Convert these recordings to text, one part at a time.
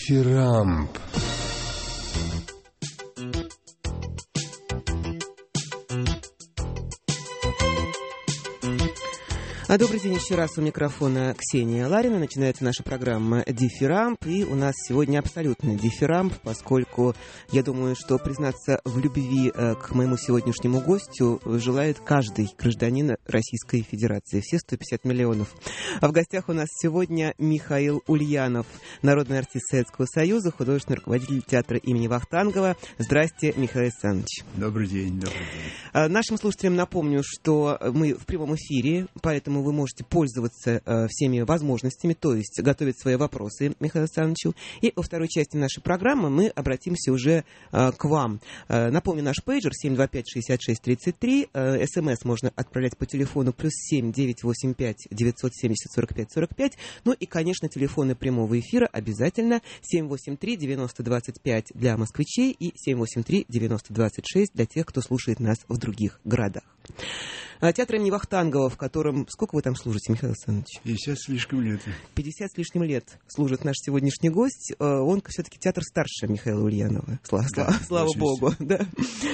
Дифирамб. Добрый день еще раз, у микрофона Ксения Ларина. Начинается наша программа «Дифирамб». И у нас сегодня абсолютный дифирамб, поскольку я думаю, что признаться в любви к моему сегодняшнему гостю желает каждый гражданин Российской Федерации. Все 150 миллионов. А в гостях у нас сегодня Михаил Ульянов, народный артист Советского Союза, художественный руководитель театра имени Вахтангова. Здрасте, Михаил Александрович. Добрый день, добрый день. Нашим слушателям напомню, что мы в прямом эфире, поэтому вы можете пользоваться всеми возможностями, то есть готовить свои вопросы Михаилу Александровичу. И во второй части нашей программы мы обратимся уже к вам. Напомню, наш пейджер 725-66-33. СМС можно отправлять по телефону +7 985 970 45 45. Ну и, конечно, телефоны прямого эфира обязательно 783-90-25 для москвичей и 783-90-26 для тех, кто слушает нас в других городах. Театр имени Вахтангова, в котором... Сколько вы там служите, Михаил Александрович? 50 с лишним лет. 50 с лишним лет служит наш сегодняшний гость. Он все-таки театр старше Михаила Ульянова. Слава богу. Да.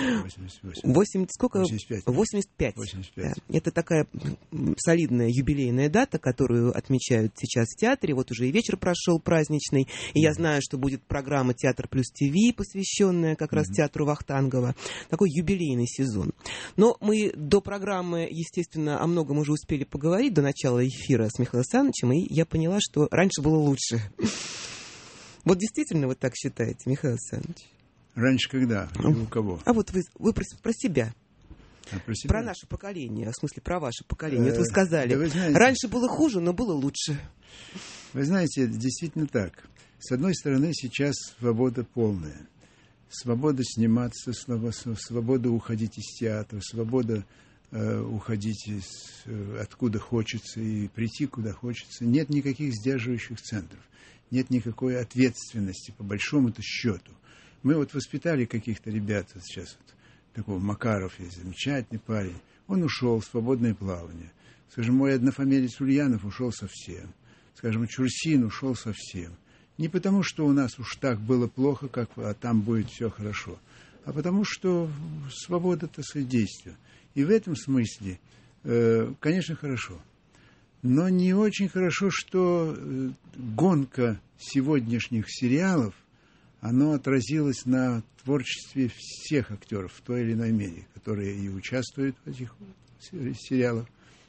88. Сколько? 85. 85. 85. Да. Это такая солидная юбилейная дата, которую отмечают сейчас в театре. Вот уже и вечер прошел праздничный. И я знаю, что будет программа «Театр плюс ТВ», посвященная как раз театру Вахтангова. Такой юбилейный сезон. Но мы до программы, естественно, о многом уже успели поговорить до начала эфира с Михаилом Александровичем, и я поняла, что раньше было лучше. Вот действительно вы так считаете, Михаил Александрович? Раньше когда? И у кого? А вот вы про себя. Про себя? Про наше поколение, в смысле, про ваше поколение. Вот вы сказали, да вы знаете, раньше было хуже, но было лучше. Вы знаете, действительно так. С одной стороны, сейчас свобода полная. Свобода сниматься, свобода уходить из театра, свобода уходить откуда хочется и прийти куда хочется. Нет никаких сдерживающих центров. Нет никакой ответственности, по большому-то счету. Мы вот воспитали каких-то ребят, вот сейчас вот, такого Макаров есть, замечательный парень. Он ушел в свободное плавание. Скажем, мой однофамилец Ульянов ушел совсем. Скажем, Чурсин ушел совсем. Не потому, что у нас уж так было плохо, а там будет все хорошо, а потому, что свобода, так сказать, действия. И в этом смысле, конечно, хорошо. Но не очень хорошо, что гонка сегодняшних сериалов, она отразилась на творчестве всех актеров в той или иной мере, которые и участвуют в этих сериалах.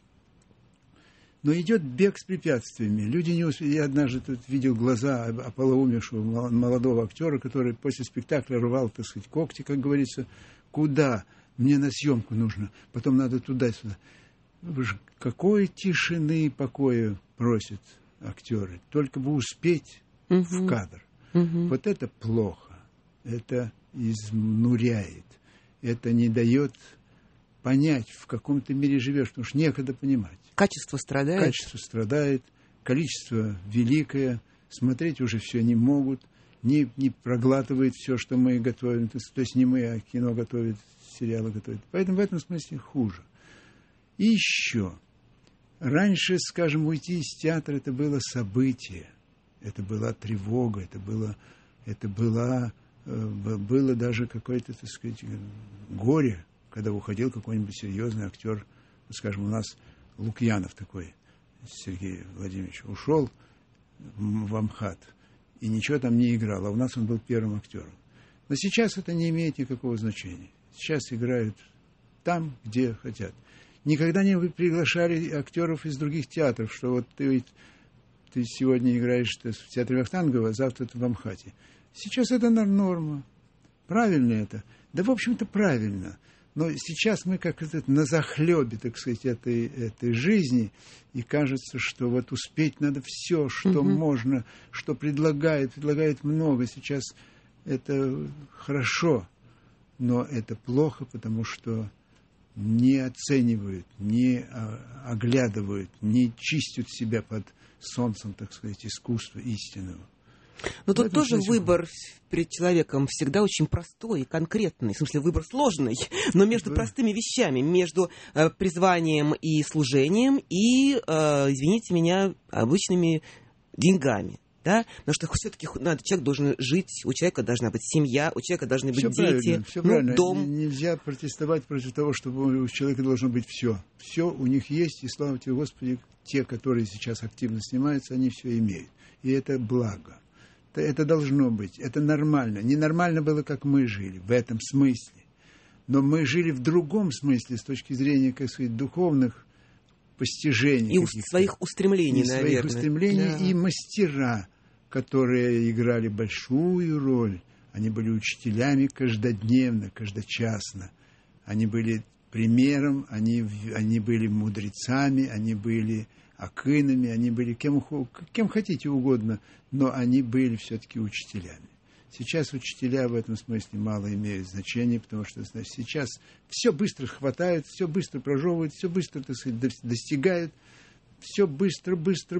Но идет бег с препятствиями. Люди не успели. Я однажды тут видел глаза ополоумевшего молодого актера, который после спектакля рвал, так сказать, когти, как говорится. Куда? Мне на съемку нужно. Потом надо туда-сюда. Какой тишины и покоя просят актеры. Только бы успеть в кадр. Вот это плохо. Это изнуряет. Это не дает понять, в каком-то мире живешь, потому что некогда понимать. Качество страдает. Качество страдает, количество великое, смотреть уже все не могут, не проглатывает все, что мы готовим. То есть не мы, а кино готовит, сериалы готовят. Поэтому в этом смысле хуже. И еще. Раньше, скажем, уйти из театра — это было событие, это была тревога, это было даже какое-то, так сказать, горе, когда уходил какой-нибудь серьезный актер. Скажем, у нас Лукьянов такой, Сергей Владимирович, ушел в Амхат и ничего там не играл, а у нас он был первым актером. Но сейчас это не имеет никакого значения. Сейчас играют там, где хотят. Никогда не приглашали актеров из других театров, что вот ты сегодня играешь в театре Вахтангова, а завтра ты в Амхате. Сейчас это норма. Правильно это? Да, в общем-то, правильно. Но сейчас мы как на захлебе, так сказать, этой жизни, и кажется, что вот успеть надо все, что можно, что предлагают много. Сейчас это хорошо, но это плохо, потому что не оценивают, не оглядывают, не чистят себя под солнцем, так сказать, искусства истинного. Но тут тоже выбор перед человеком всегда очень простой и конкретный. В смысле, выбор сложный, но между простыми вещами, между призванием и служением и, извините меня, обычными деньгами. да, потому что все-таки человек должен жить, у человека должна быть семья, у человека должны быть дети, все правильно. дом. Нельзя протестовать против того, чтобы у человека должно быть все. Все у них есть, и слава тебе, Господи, те, которые сейчас активно снимаются, они все имеют. И это благо. Это должно быть, это нормально. Ненормально было, как мы жили, в этом смысле. Но мы жили в другом смысле, с точки зрения, как сказать, духовных постижений. И своих устремлений, наверное. Своих устремлений, да. И мастера, которые играли большую роль. Они были учителями каждодневно, каждочасно. Они были примером, они были мудрецами, они были акынами, они были кем хотите угодно, но они были все-таки учителями. Сейчас учителя в этом смысле мало имеют значения, потому что сейчас все быстро хватают, все быстро прожевывают, все быстро, так сказать, достигают, все быстро.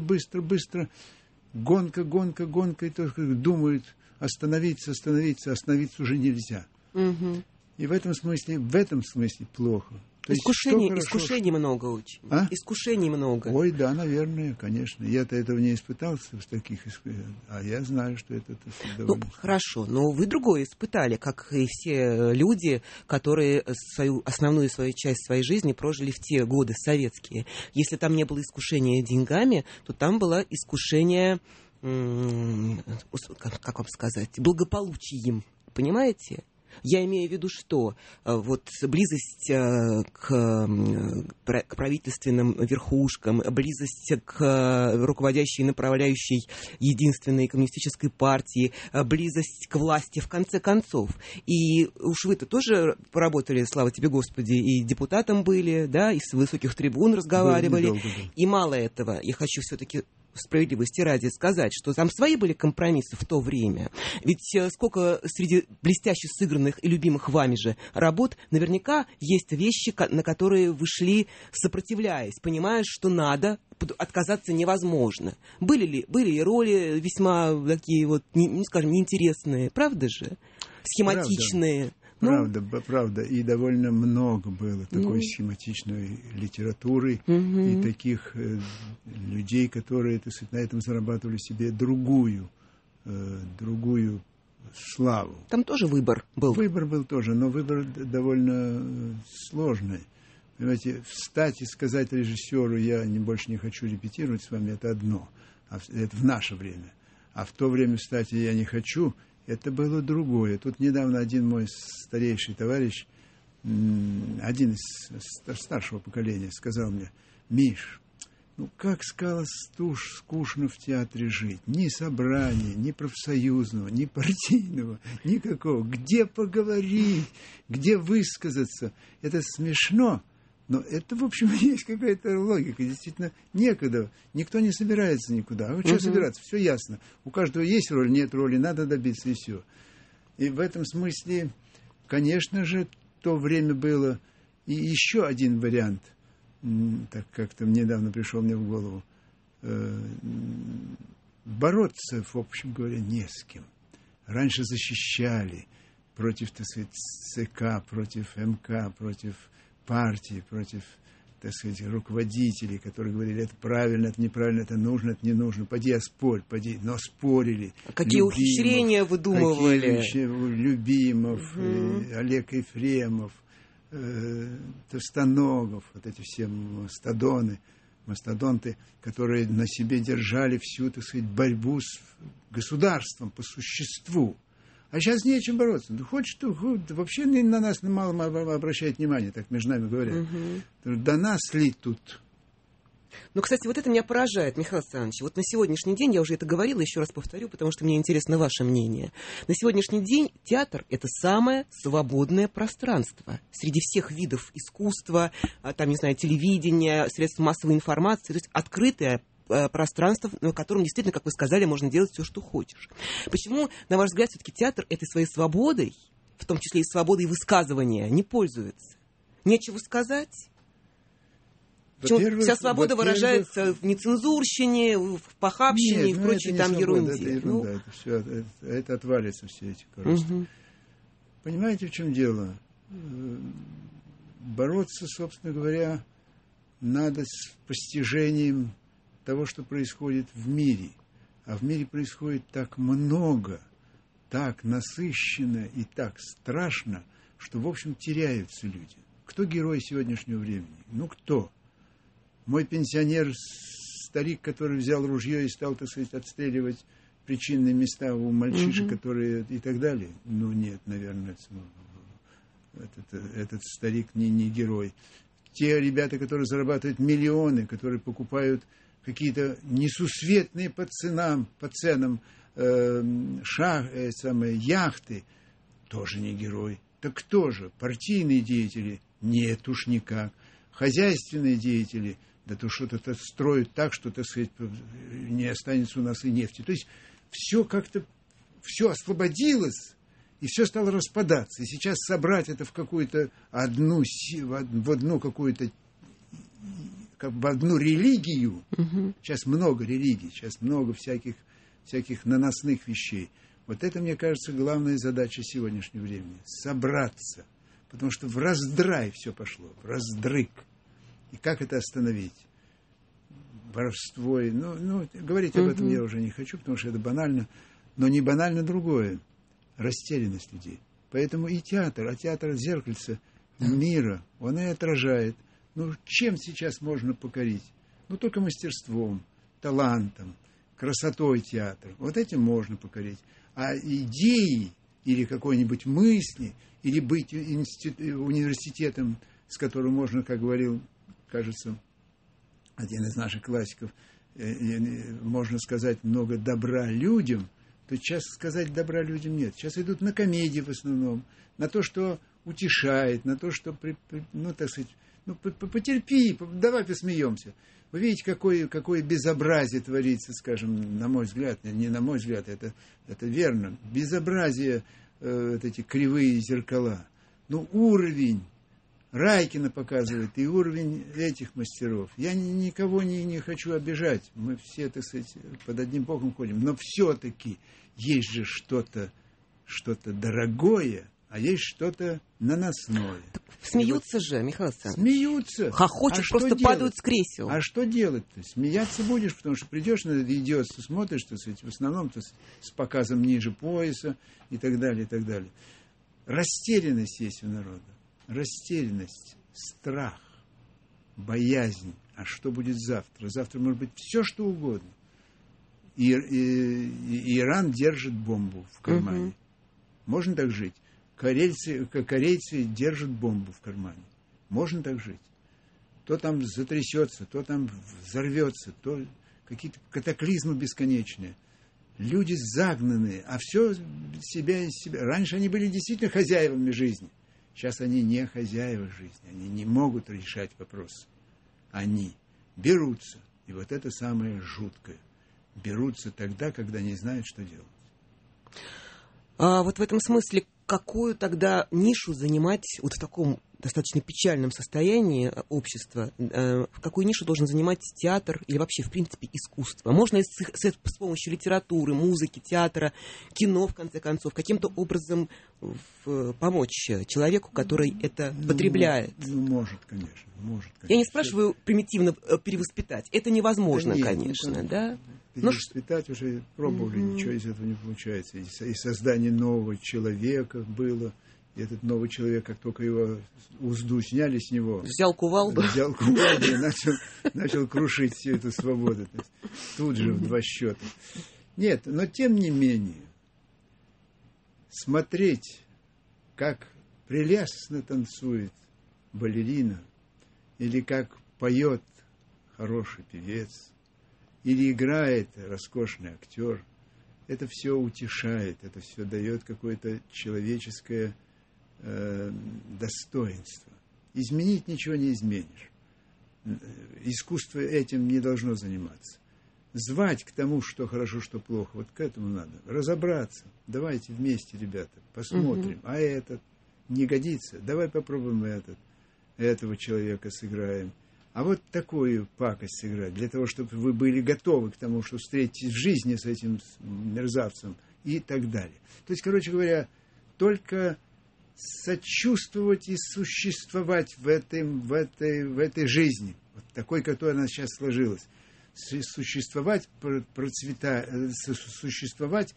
Гонка, и только думают остановиться уже нельзя. Угу. И в этом смысле плохо. Искушений много очень. А? Искушений много. Ой, да, наверное, конечно. Я-то этого не испытался в таких, а я знаю, что это довольно... Хорошо, но вы другое испытали, как и все люди, которые основную свою часть своей жизни прожили в те годы советские. Если там не было искушения деньгами, то там было искушение, как вам сказать, благополучием. Понимаете? Я имею в виду, что вот близость к правительственным верхушкам, близость к руководящей и направляющей единственной коммунистической партии, близость к власти, в конце концов. И уж вы-то тоже поработали, слава тебе, Господи, и депутатом были, да, и с высоких трибун разговаривали. И мало этого, я хочу все-таки справедливости ради сказать, что там свои были компромиссы в то время. Ведь сколько среди блестяще сыгранных и любимых вами же работ, наверняка есть вещи, на которые вы шли, сопротивляясь, понимая, что надо, отказаться невозможно. Были ли роли весьма такие вот, скажем, неинтересные, правда же? Схематичные. Правда. И довольно много было такой схематичной литературы и таких людей, которые, так сказать, на этом зарабатывали себе другую славу. Там тоже выбор был. Выбор был тоже, но выбор довольно сложный. Понимаете, встать и сказать режиссеру: я больше не хочу репетировать с вами, это одно. Это в наше время. А в то время встать и я не хочу, это было другое. Тут недавно один мой старейший товарищ, один из старшего поколения, сказал мне: Миш, как сказал, скучно в театре жить. Ни собрания, ни профсоюзного, ни партийного, никакого. Где поговорить, где высказаться? Это смешно, но это, в общем, есть какая-то логика. Действительно, некогда. Никто не собирается никуда. А что собираться? Все ясно. У каждого есть роль, нет роли, надо добиться, и все. И в этом смысле, конечно же, то время было. И еще один вариант, так как-то недавно пришел мне в голову. Бороться, в общем говоря, не с кем. Раньше защищали против, так сказать, ЦК, против МК, против партии, против, так сказать, руководителей, которые говорили: это правильно, это неправильно, это нужно, это не нужно, поди оспорь, но спорили. Какие ухищрения выдумывали. Любимов, Олег Ефремов, Товстоногов, вот эти все мастодонты, которые на себе держали всю, так сказать, борьбу с государством по существу. А сейчас не о чем бороться. Вообще на нас мало обращает внимание, так между нами говорят. До нас ли тут? Ну, кстати, вот это меня поражает, Михаил Александрович. Вот на сегодняшний день, я уже это говорила, еще раз повторю, потому что мне интересно ваше мнение. На сегодняшний день театр — это самое свободное пространство среди всех видов искусства, там, не знаю, телевидения, средств массовой информации, то есть открытое пространство, на котором действительно, как вы сказали, можно делать все, что хочешь. Почему, на ваш взгляд, все-таки театр этой своей свободой, в том числе и свободой высказывания, не пользуется? Нечего сказать? Почему вся свобода выражается в нецензурщине, в похабщине и в прочей там ерунде? Это ерунда, это отвалится все эти коросты. Понимаете, в чем дело? Бороться, собственно говоря, надо с постижением того, что происходит в мире. А в мире происходит так много, так насыщенно и так страшно, что, в общем, теряются люди. Кто герой сегодняшнего времени? Ну, кто? Мой пенсионер, старик, который взял ружье и стал, так сказать, отстреливать причинные места у мальчишек, которые и так далее. Ну, нет, наверное, этот старик не герой. Те ребята, которые зарабатывают миллионы, которые покупают какие-то несусветные по ценам яхты, тоже не герой. Так кто же? Партийные деятели? Нет уж никак. Хозяйственные деятели? Да то что-то строят так, что, так сказать, не останется у нас и нефти. То есть все как-то, все освободилось, и все стало распадаться. И сейчас собрать это в какую-то одну какую-то, как бы одну религию. Сейчас много религий, сейчас много всяких наносных вещей. Вот это, мне кажется, главная задача сегодняшнего времени. Собраться. Потому что в раздрай все пошло, в раздрык. И как это остановить? Воровство. Говорить об этом я уже не хочу, потому что это банально. Но не банально другое. Растерянность людей. Поэтому и театр, зеркальце мира, он и отражает. Чем сейчас можно покорить? Только мастерством, талантом, красотой театра. Вот этим можно покорить. А идеи или какой-нибудь мысли, или быть университетом, с которым можно, как говорил, кажется, один из наших классиков, можно сказать много добра людям, то сейчас сказать добра людям нет. Сейчас идут на комедии в основном, на то, что утешает, на то, что, так сказать, потерпи, давай посмеемся. Вы видите, какое безобразие творится, скажем, на мой взгляд, не на мой взгляд, это верно, безобразие, эти кривые зеркала. Уровень Райкина показывает и уровень этих мастеров. Я никого не хочу обижать, мы все, так сказать, под одним боком ходим, но все-таки есть же что-то дорогое, а есть что-то наносное. Смеются же, Михаил Александрович. Смеются. Хохочут, просто падают с кресел. А что делать-то? Смеяться будешь, потому что придешь на это идиотство, смотришь, так сказать, в основном с показом ниже пояса и так далее, и так далее. Растерянность есть у народа. Растерянность, страх, боязнь. А что будет завтра? Завтра может быть все, что угодно. И Иран держит бомбу в кармане. Можно так жить? Корейцы держат бомбу в кармане. Можно так жить? То там затрясется, то там взорвется, то какие-то катаклизмы бесконечные. Люди загнанные, а все себя из себя. Раньше они были действительно хозяевами жизни. Сейчас они не хозяева жизни. Они не могут решать вопросы. Они берутся. И вот это самое жуткое. Берутся тогда, когда не знают, что делать. А вот в этом смысле, какую тогда нишу занимать вот в таком достаточно печальном состоянии общества, какую нишу должен занимать театр или вообще, в принципе, искусство? Можно с помощью литературы, музыки, театра, кино, в конце концов, каким-то образом помочь человеку, который это потребляет? Может, конечно. Я не спрашиваю примитивно перевоспитать. Это невозможно, конечно, да? Перевоспитать уже пробовали, ничего из этого не получается. И создание нового человека было. И этот новый человек, как только его узду сняли с него... Взял кувалду и начал крушить всю эту свободу. Тут же в два счета. Нет, но тем не менее, смотреть, как прелестно танцует балерина, или как поет хороший певец, или играет роскошный актер, это все утешает, это все дает какое-то человеческое достоинство. Изменить ничего не изменишь. Искусство этим не должно заниматься. Звать к тому, что хорошо, что плохо, вот к этому надо. Разобраться. Давайте вместе, ребята, посмотрим. А этот не годится. Давай попробуем этого человека сыграем. А вот такую пакость сыграть, для того, чтобы вы были готовы к тому, что встретитесь в жизни с этим мерзавцем и так далее. То есть, короче говоря, только сочувствовать и существовать в этой жизни, вот такой, которая у нас сейчас сложилась. существовать, существовать,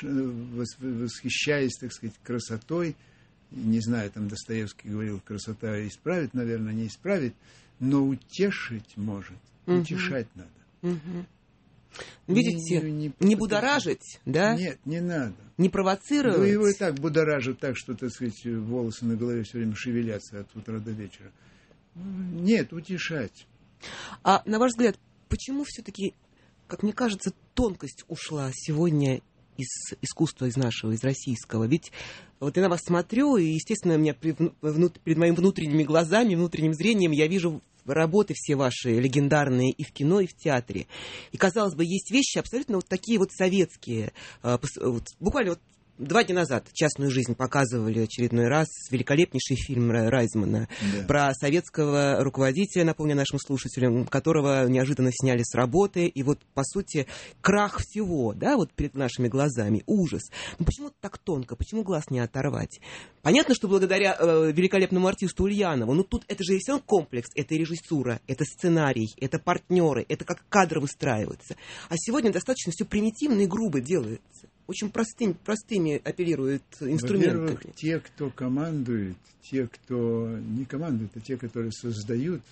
восхищаясь, так сказать, красотой. Не знаю, там Достоевский говорил, красота исправит, наверное, не исправит, но утешить может, утешать надо. Видите, не будоражить, да? Нет, не надо. Не провоцировать. Ну, его и так будоражит так, что, так сказать, волосы на голове все время шевелятся от утра до вечера. Нет, утешать. А на ваш взгляд, почему все-таки, как мне кажется, тонкость ушла сегодня из искусства, из нашего, из российского? Ведь вот я на вас смотрю, и, естественно, у меня перед моими внутренними глазами, внутренним зрением я вижу работы все ваши легендарные и в кино, и в театре. И, казалось бы, есть вещи абсолютно вот такие вот советские. Буквально вот 2 дня назад «Частную жизнь» показывали очередной раз, великолепнейший фильм Райзмана, да, про советского руководителя, напомню нашим слушателям, которого неожиданно сняли с работы, и вот, по сути, крах всего, да, вот перед нашими глазами, ужас. Но почему так тонко, почему глаз не оторвать? Понятно, что благодаря великолепному артисту Ульянову, но тут это же все равно комплекс, это режиссура, это сценарий, это партнеры, это как кадры выстраиваются. А сегодня достаточно все примитивно и грубо делается. Очень простыми апеллируют инструментами. Во-первых, те, кто командует, те, кто не командует, а те, которые создают,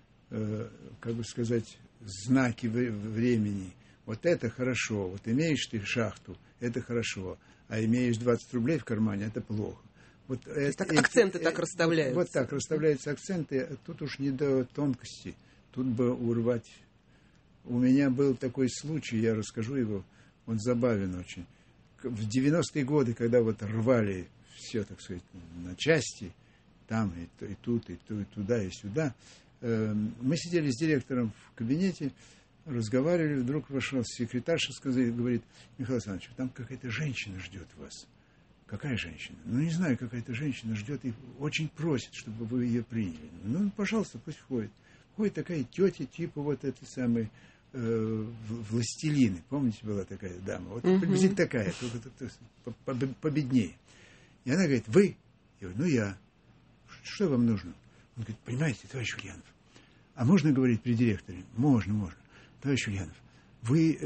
как бы сказать, знаки времени. Вот это хорошо. Вот имеешь ты шахту, это хорошо. А имеешь 20 рублей в кармане, это плохо. Вот это, так акценты так расставляются. Вот так расставляются акценты. Тут уж не до тонкости. Тут бы урвать. У меня был такой случай, я расскажу его, он забавен очень. В 90-е годы, когда вот рвали все, так сказать, на части, там и тут, и туда, и сюда, мы сидели с директором в кабинете, разговаривали, вдруг вошла секретарша, говорит: Михаил Александрович, там какая-то женщина ждет вас. Какая женщина? Ну, не знаю, какая-то женщина ждет и очень просит, чтобы вы ее приняли. Ну, пожалуйста, пусть входит. Входит такая тетя, типа вот этой самой властелины. Помните, была такая дама? Вот приблизительно такая, только победнее. И она говорит: вы? Я говорю: ну, я. Что вам нужно? Он говорит: понимаете, товарищ Ульянов, а можно говорить при директоре? Можно. Товарищ Ульянов, вы,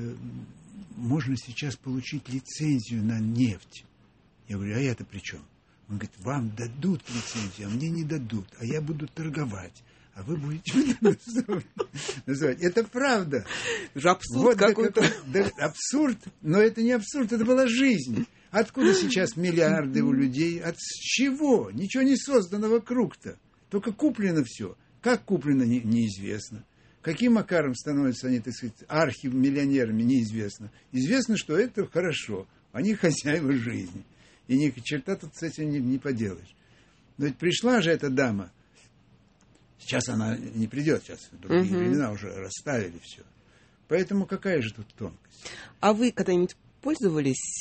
можно сейчас получить лицензию на нефть. Я говорю: а я-то при чем? Он говорит: вам дадут лицензию, а мне не дадут, а я буду торговать. А вы будете называть. Это правда. Абсурд вот какой-то. Абсурд, но это не абсурд, это была жизнь. Откуда сейчас миллиарды у людей? От чего? Ничего не создано вокруг-то. Только куплено все. Как куплено, неизвестно. Каким макаром становятся они, так сказать, архимиллионерами, неизвестно. Известно, что это хорошо. Они хозяева жизни. И ни черта тут с этим не поделаешь. Но ведь пришла же эта дама. Сейчас она не придет, сейчас другие времена уже расставили все. Поэтому какая же тут тонкость? А вы когда-нибудь пользовались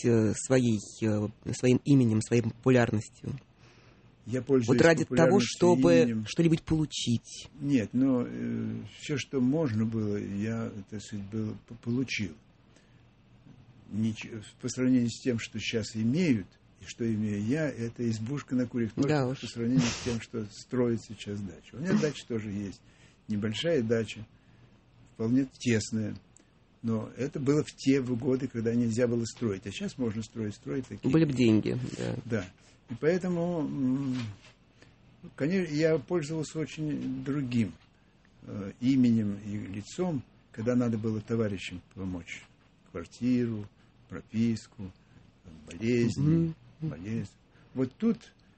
своим именем, своей популярностью? Я пользуюсь вот ради того, чтобы именем. Что-нибудь получить? Нет, но все, что можно было, я, так сказать, получил. По сравнению с тем, что сейчас имеют, и что имею я, это избушка на курьих ножках по сравнению с тем, что строит сейчас дача. У меня дача тоже есть. Небольшая дача, вполне тесная. Но это было в те годы, когда нельзя было строить. А сейчас можно строить такие. Были бы деньги. Да. И поэтому, конечно, я пользовался очень другим именем и лицом, когда надо было товарищам помочь. Квартиру, прописку, болезни. Вот тут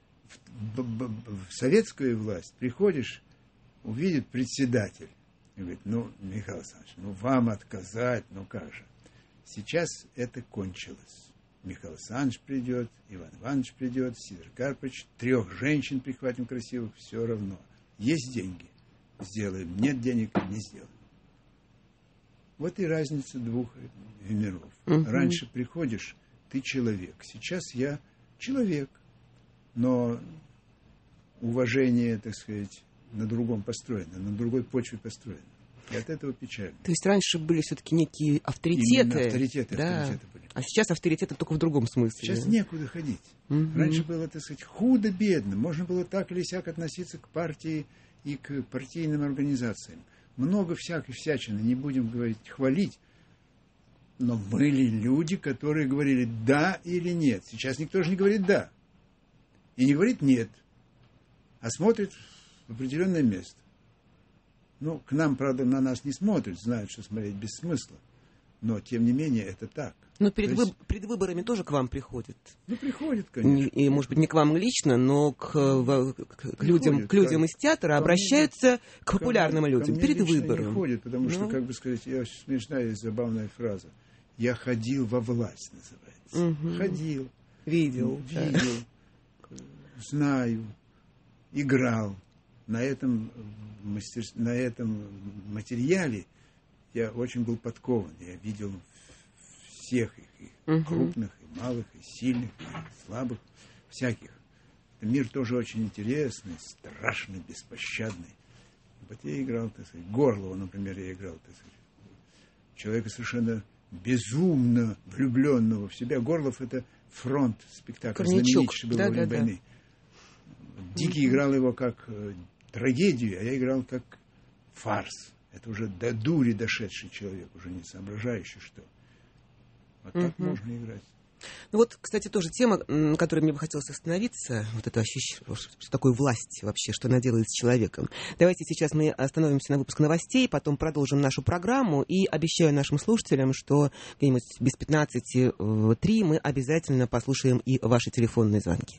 в советскую власть приходишь, увидит председатель и говорит: ну, Михаил Александрович, ну вам отказать, ну как же. Сейчас это кончилось. Михаил Александрович придет, Иван Иванович придет, Сидор Карпович, 3 женщин прихватим красивых, все равно. Есть деньги, сделаем, нет денег, не сделаем. Вот и разница 2 миров. Раньше приходишь, ты человек. Сейчас я человек, но уважение, так сказать, на другом построено, на другой почве построено. И от этого печально. То есть раньше были все-таки некие авторитеты. Именно авторитеты были. А сейчас авторитеты только в другом смысле. Сейчас некуда ходить. Раньше было, так сказать, худо-бедно. Можно было так или сяк относиться к партии и к партийным организациям. много всякой всячины, не будем говорить, хвалить. Но были люди, которые говорили «да» или «нет». Сейчас никто же не говорит «да». И не говорит «нет», а смотрит в определенное место. Ну, к нам, правда, на нас не смотрят, знают, что смотреть без смысла. Но, тем не менее, это так. Но перед выборами тоже к вам приходят. Ну, приходят, конечно. И, может быть, не к вам лично, но к людям из театра обращаются к популярным людям перед выбором. Приходят, потому что, как бы сказать, смешная и забавная фраза. «Я ходил во власть», называется. Угу. Ходил. Видел. Знаю. Играл. На этом материале я очень был подкован. Я видел всех их, и крупных, и малых, и сильных, и слабых, всяких. Мир тоже очень интересный, страшный, беспощадный. Вот я играл, так сказать, Горлова, например, я играл, так сказать, человека совершенно безумно влюбленного в себя. Горлов — это фронт спектакля, знаменитейший был во время войны. Дикий играл его как трагедию, а я играл как фарс. Это уже до дури дошедший человек, уже не соображающий, что. Вот так можно играть. Ну вот, кстати, тоже тема, на которой мне бы хотелось остановиться, вот это ощущение, что такое власть вообще, что она делает с человеком. Давайте сейчас мы остановимся на выпуск новостей, потом продолжим нашу программу, и обещаю нашим слушателям, что где-нибудь без 15:03 мы обязательно послушаем и ваши телефонные звонки.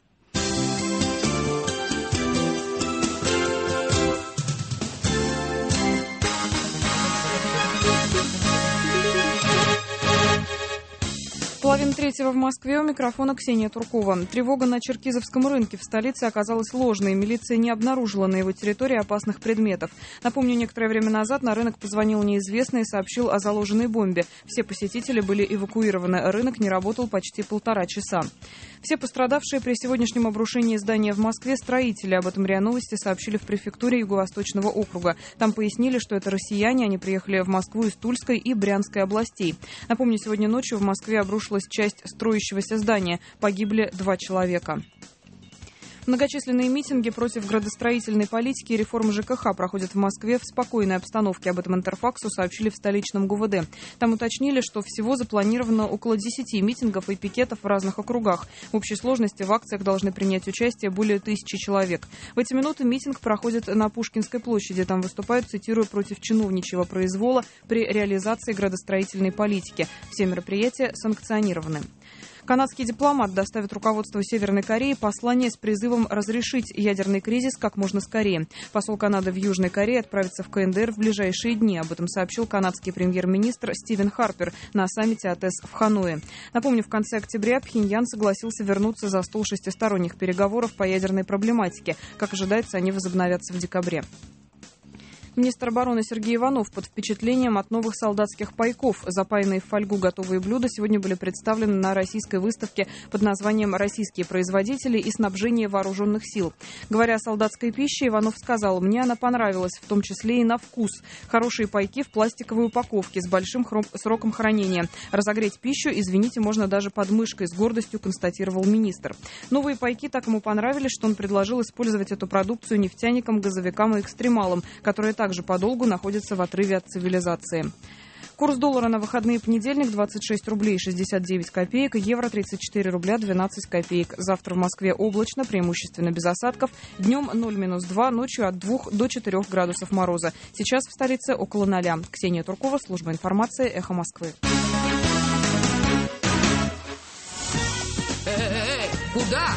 Половина третьего в Москве, у микрофона Ксения Туркова. Тревога на Черкизовском рынке в столице оказалась ложной. Милиция не обнаружила на его территории опасных предметов. Напомню, некоторое время назад на рынок позвонил неизвестный и сообщил о заложенной бомбе. Все посетители были эвакуированы. Рынок не работал почти 1,5 часа. Все пострадавшие при сегодняшнем обрушении здания в Москве строители. Об этом РИА Новости сообщили в префектуре Юго-Восточного округа. Там пояснили, что это россияне. Они приехали в Москву из Тульской и Брянской областей. Напомню, сегодня ночью в Москве обрушилась часть строящегося здания. Погибли 2 человека. Многочисленные митинги против градостроительной политики и реформы ЖКХ проходят в Москве в спокойной обстановке. Об этом Интерфаксу сообщили в столичном ГУВД. Там уточнили, что всего запланировано около 10 митингов и пикетов в разных округах. В общей сложности в акциях должны принять участие более 1000 человек. В эти минуты митинг проходит на Пушкинской площади. Там выступают, цитирую, против чиновничьего произвола при реализации градостроительной политики. Все мероприятия санкционированы. Канадский дипломат доставит руководству Северной Кореи послание с призывом разрешить ядерный кризис как можно скорее. Посол Канады в Южной Корее отправится в КНДР в ближайшие дни. Об этом сообщил канадский премьер-министр Стивен Харпер на саммите АТЭС в Ханое. Напомню, в конце октября Пхеньян согласился вернуться за стол шестисторонних переговоров по ядерной проблематике. Как ожидается, они возобновятся в декабре. Министр обороны Сергей Иванов под впечатлением от новых солдатских пайков. Запаянные в фольгу готовые блюда сегодня были представлены на российской выставке под названием «Российские производители и снабжение вооруженных сил». Говоря о солдатской пище, Иванов сказал: «Мне она понравилась, в том числе и на вкус. Хорошие пайки в пластиковой упаковке с большим сроком хранения. Разогреть пищу, извините, можно даже под мышкой», с гордостью констатировал министр. Новые пайки так ему понравились, что он предложил использовать эту продукцию нефтяникам, газовикам и экстремалам, которые также подолгу находятся в отрыве от цивилизации. Курс доллара на выходные понедельник 26 рублей 69 копеек, евро 34 рубля 12 копеек. Завтра в Москве облачно, преимущественно без осадков. Днем 0-2, ночью от 2 до 4 градусов мороза. Сейчас в столице около 0. Ксения Туркова, служба информации, Эхо Москвы. Куда?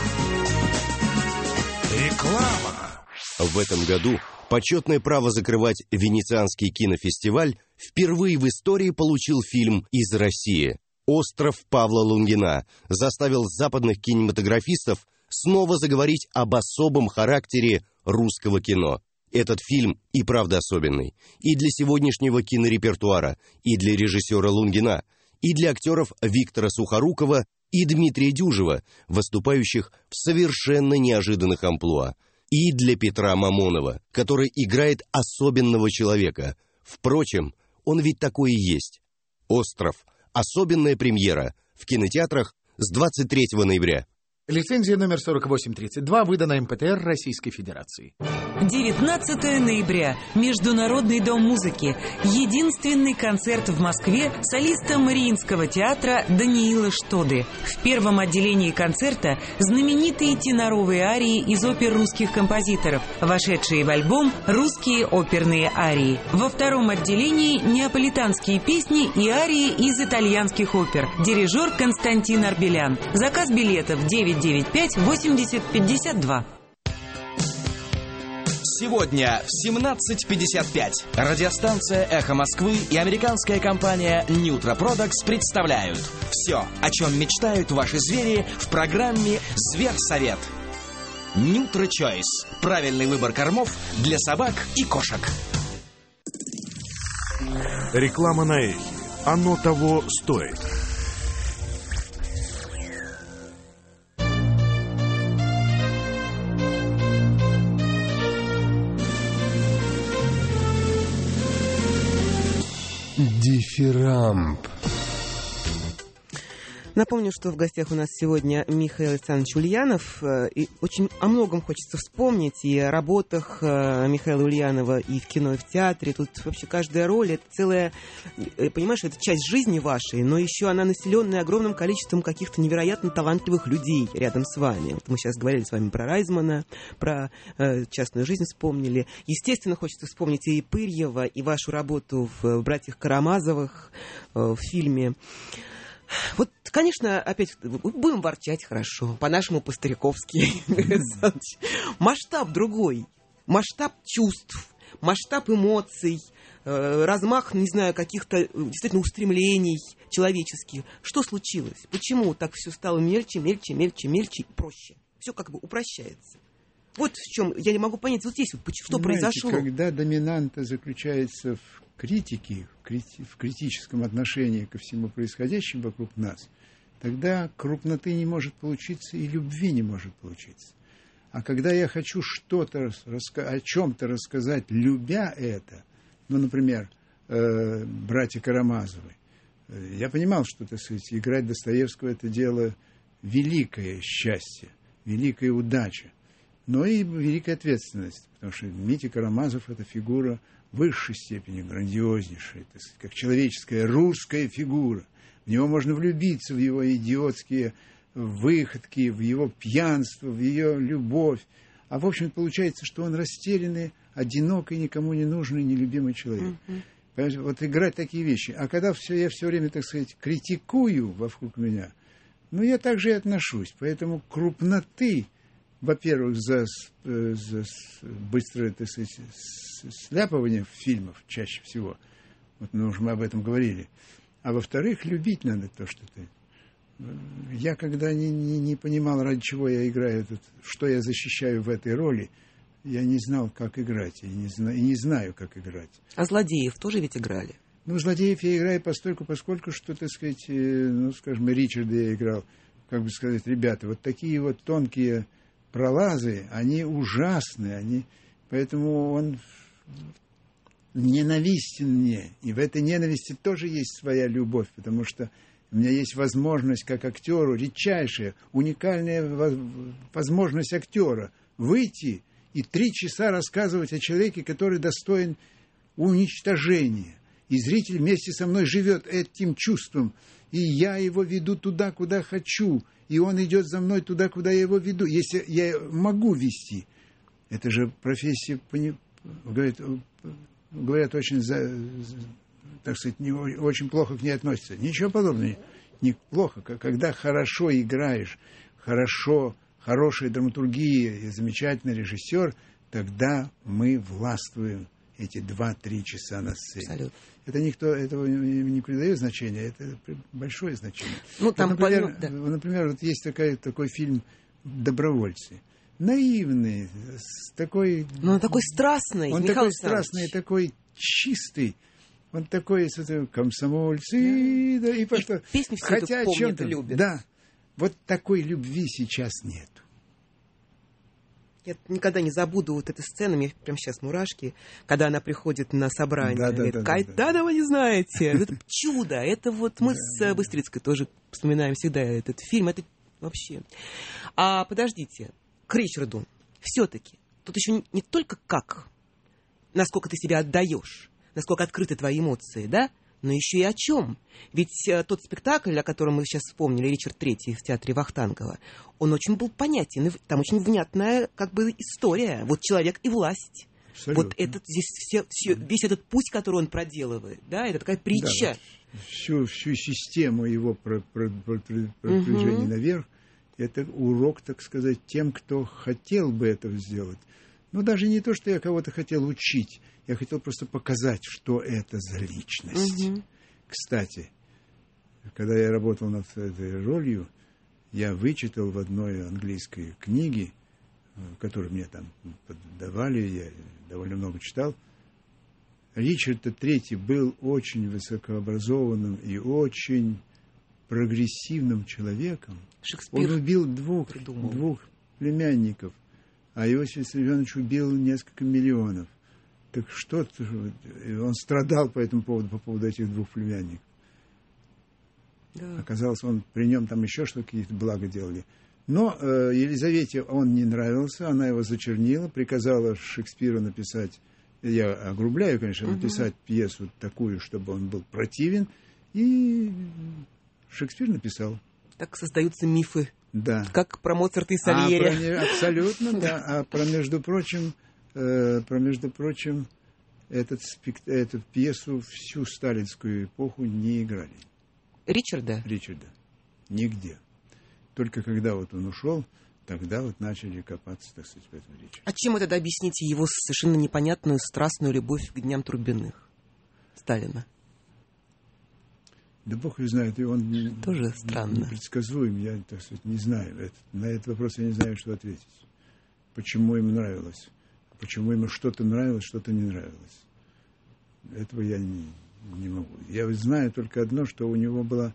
Реклама. В этом году почетное право закрывать Венецианский кинофестиваль впервые в истории получил фильм из России. «Остров» Павла Лунгина заставил западных кинематографистов снова заговорить об особом характере русского кино. Этот фильм и правда особенный. И для сегодняшнего кинорепертуара, и для режиссера Лунгина, и для актеров Виктора Сухорукова и Дмитрия Дюжева, выступающих в совершенно неожиданных амплуа. И для Петра Мамонова, который играет особенного человека. Впрочем, он ведь такой и есть. «Остров» — особенная премьера в кинотеатрах с 23 ноября. Лицензия номер 4832 выдана МПТР Российской Федерации. 19 ноября. Международный дом музыки. Единственный концерт в Москве солиста Мариинского театра Даниила Штоды. В первом отделении концерта знаменитые теноровые арии из опер русских композиторов, вошедшие в альбом «Русские оперные арии». Во втором отделении неаполитанские песни и арии из итальянских опер. Дирижер Константин Арбелян. Заказ билетов 995-80-52. Сегодня в 17:55 радиостанция «Эхо Москвы» и американская компания Nutra Products представляют все, о чем мечтают ваши звери в программе «Зверсовет». Nutra Choice – правильный выбор кормов для собак и кошек. Реклама на эхе. Оно того стоит. Дифирамб. Напомню, что в гостях у нас сегодня Михаил Александрович Ульянов. И очень о многом хочется вспомнить. И о работах Михаила Ульянова и в кино, и в театре. Тут вообще каждая роль — это целая... Понимаешь, это часть жизни вашей, но еще она населенная огромным количеством каких-то невероятно талантливых людей рядом с вами. Вот мы сейчас говорили с вами про Райзмана, про частную жизнь вспомнили. Естественно, хочется вспомнить и Пырьева, и вашу работу в «Братьях Карамазовых», в фильме. Вот, конечно, опять будем ворчать хорошо, по-нашему по-стариковски. Масштаб другой, масштаб чувств, масштаб эмоций, размах, не знаю, каких-то действительно устремлений человеческих. Что случилось? Почему так все стало мельче и проще? Все как бы упрощается. Вот в чем я не могу понять. Вот здесь вот что произошло. Когда доминанта заключается в критике, в критическом отношении ко всему происходящему вокруг нас, тогда крупноты не может получиться и любви не может получиться. А когда я хочу что-то о чем-то рассказать, любя это, ну, например, «Братья Карамазовы», я понимал, что, так сказать, играть Достоевского — это дело великое счастье, великая удача, но и великая ответственность, потому что Митя Карамазов — это фигура в высшей степени грандиознейшая, так сказать, как человеческая русская фигура. В него можно влюбиться, в его идиотские выходки, в его пьянство, в ее любовь. А в общем получается, что он растерянный, одинокий, никому не нужный, нелюбимый человек. Понимаете, вот играть такие вещи. А когда я все время, так сказать, критикую вокруг меня, ну, я также и отношусь. Поэтому крупноты, во-первых, за быстрое, так сказать, сляпывание фильмов чаще всего. Вот мы об этом говорили. А во-вторых, любить надо то, что ты. Я когда не понимал, ради чего я играю, что я защищаю в этой роли, я не знал, как играть. И не знаю, как играть. А злодеев тоже ведь играли? Ну, злодеев я играю поскольку, что, так сказать, ну, скажем, Ричарда я играл, как бы сказать, ребята, вот такие вот тонкие пролазы, они ужасны, поэтому он ненавистен мне. И в этой ненависти тоже есть своя любовь, потому что у меня есть возможность как актеру, редчайшая, уникальная возможность актера выйти и 3 часа рассказывать о человеке, который достоин уничтожения. И зритель вместе со мной живет этим чувством. И я его веду туда, куда хочу. И он идет за мной туда, куда я его веду. Если я могу вести. Это же профессия, говорят очень, так сказать, очень плохо к ней относятся. Ничего подобного. Неплохо. Когда хорошо играешь, хорошая драматургия и замечательный режиссер, тогда мы властвуем эти 2-3 часа на сцене. Абсолютно. Это никто этого не придает значения, это большое значение. Ну, там, например, вот есть такой фильм «Добровольцы». Наивный, такой... Ну, он такой страстный, он Михаил такой страстный, такой чистый. Он такой, комсомольцы, да, и просто... Песни все хотя это помнят и любят. Да, вот такой любви сейчас нет. Я никогда не забуду вот эту сцену, мне прямо сейчас мурашки, когда она приходит на собрание. Говорит, Кайтанова вы не знаете. Это чудо. Это вот мы с Быстрицкой тоже вспоминаем всегда этот фильм. Это вообще. А подождите, к Ричарду все-таки тут еще не только как, насколько ты себя отдаешь, насколько открыты твои эмоции, да? Но еще и о чем. Ведь тот спектакль, о котором мы сейчас вспомнили, Ричард III в театре Вахтангова, он очень был понятен, и там очень внятная как бы история. Вот человек и власть. Абсолютно. Вот этот здесь весь этот путь, который он проделывает, да, это такая притча. Да, вот всю систему его продвижения наверх, это урок, так сказать, тем, кто хотел бы этого сделать. Но даже не то, что я кого-то хотел учить, я хотел просто показать, что это за личность. Кстати, когда я работал над этой ролью, я вычитал в одной английской книге, которую мне там давали, я довольно много читал, Ричард III был очень высокообразованным и очень прогрессивным человеком. Шекспир Он убил двух племянников, а Иосиф Виссарионович убил несколько миллионов. Так что он страдал по этому поводу, по поводу этих двух племянников. Да. Оказалось, при нем там еще что-то, какие-то блага делали. Но Елизавете он не нравился, она его зачернила, приказала Шекспиру написать, я огрубляю, конечно, написать пьесу такую, чтобы он был противен, и Шекспир написал. Так создаются мифы. Да. Как про Моцарта и Сальери. Абсолютно, да. А между прочим, эту пьесу всю сталинскую эпоху не играли. Ричарда? Ричарда. Нигде. Только когда вот он ушел, тогда вот начали копаться, так сказать, в этом Ричарде. А чем вы тогда объясните его совершенно непонятную страстную любовь к Дням Турбиных Сталина? Да бог его знает, и он тоже странно. Непредсказуем, я, так сказать, не знаю. На этот вопрос я не знаю, что ответить. Почему ему нравилось? Почему ему что-то нравилось, что-то не нравилось? Этого я не могу. Я знаю только одно, что у него была,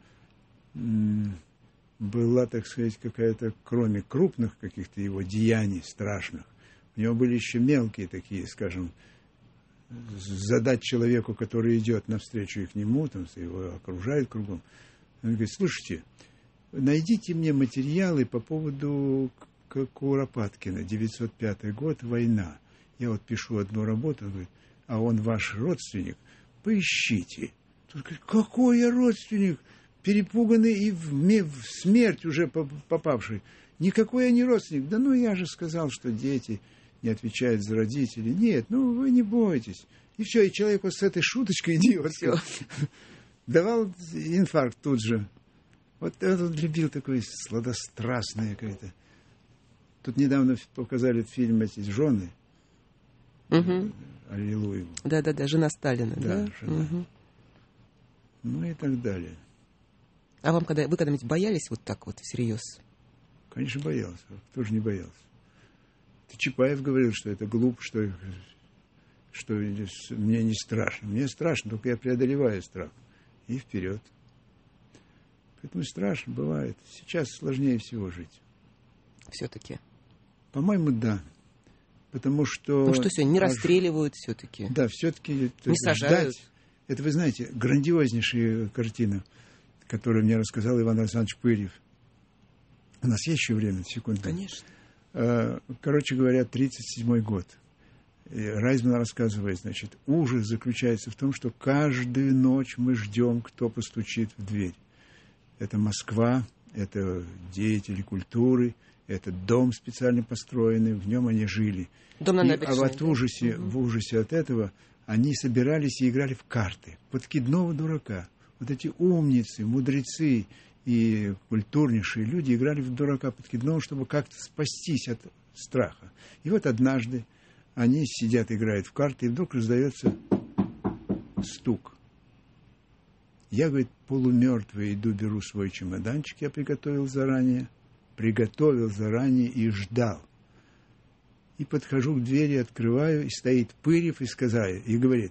так сказать, какая-то, кроме крупных каких-то его деяний страшных, у него были еще мелкие такие, скажем, задать человеку, который идет навстречу и к нему, там его окружают кругом. Он говорит: слушайте, найдите мне материалы по поводу Куропаткина, 905 год, война. Я вот пишу одну работу, он говорит: а он ваш родственник? Поищите. Тут говорит: какой я родственник? Перепуганный и в смерть уже попавший. Никакой я не родственник. Да ну я же сказал, что дети не отвечают за родителей. Нет, ну вы не бойтесь. И все, и человек вот с этой шуточкой идиотской давал инфаркт тут же. Вот он любил такое сладострастное какое-то. Тут недавно показали фильм эти «Жены». Аллилуйя. Да, жена Сталина. Да, жена. Ну и так далее. А вы когда-нибудь боялись вот так вот всерьез? Конечно, боялся. Кто же не боялся? Чапаев говорил, что это глупо, что мне не страшно. Мне страшно, только я преодолеваю страх. И вперед. Поэтому страшно бывает. Сейчас сложнее всего жить. Все-таки. По-моему, да. Потому что... Ну что сегодня, не расстреливают все-таки. Да, все-таки... Не сажают. Это, вы знаете, грандиознейшая картина, которую мне рассказал Иван Александрович Пырьев. У нас есть еще время? Секунду. Конечно. Короче говоря, 1937 год. Райзман рассказывает, значит, ужас заключается в том, что каждую ночь мы ждем, кто постучит в дверь. Это Москва, это деятели культуры, это дом специально построенный, в нем они жили. Дом на набережной. А вот в ужасе от этого они собирались и играли в карты. Подкидного дурака. Вот эти умницы, мудрецы и культурнейшие люди играли в дурака подкидного, чтобы как-то спастись от страха. И вот однажды они сидят, играют в карты, и вдруг раздается стук. Я, говорит, полумертвый иду, беру свой чемоданчик, я приготовил заранее и ждал. И подхожу к двери, открываю, и стоит Пырьев и говорит: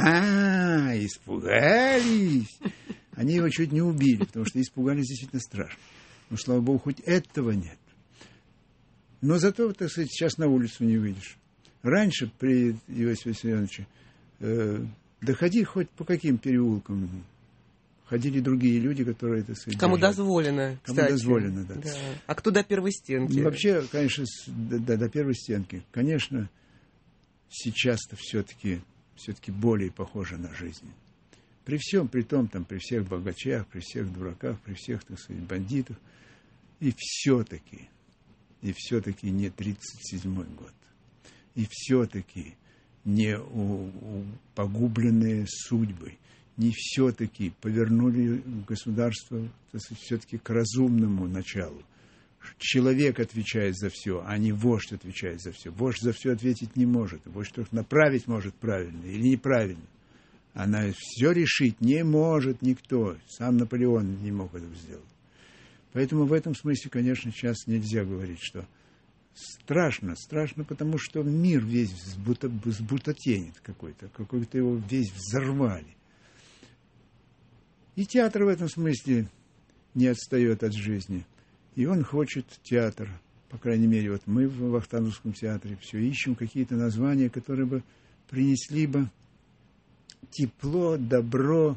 испугались! Они его чуть не убили, потому что испугались действительно страшно. Но, слава богу, хоть этого нет. Но зато, так сказать, сейчас на улицу не выйдешь. Раньше при Иосифе Виссарионовиче доходи хоть по каким переулкам, ходили другие люди, которые это соединяли. Кому дозволено, Кому кстати. дозволено, да. А кто до первой стенки? Ну, вообще, конечно, до первой стенки. Конечно, сейчас-то все-таки более похоже на жизнь. При всем, при том, там, при всех богачах, при всех дураках, при всех, так сказать, бандитах. И все-таки не 37-й год. И все-таки не погубленные судьбы. Не все-таки повернули государство все-таки к разумному началу. Человек отвечает за все, а не вождь отвечает за все. Вождь за все ответить не может. Вождь только направить может правильно или неправильно. Она все решить не может никто. Сам Наполеон не мог этого сделать. Поэтому в этом смысле, конечно, сейчас нельзя говорить, что страшно, потому что мир весь взбутатенит какой-то его весь взорвали. И театр в этом смысле не отстает от жизни. И он хочет театр, по крайней мере, вот мы в Вахтанговском театре все ищем какие-то названия, которые бы принесли бы тепло, добро,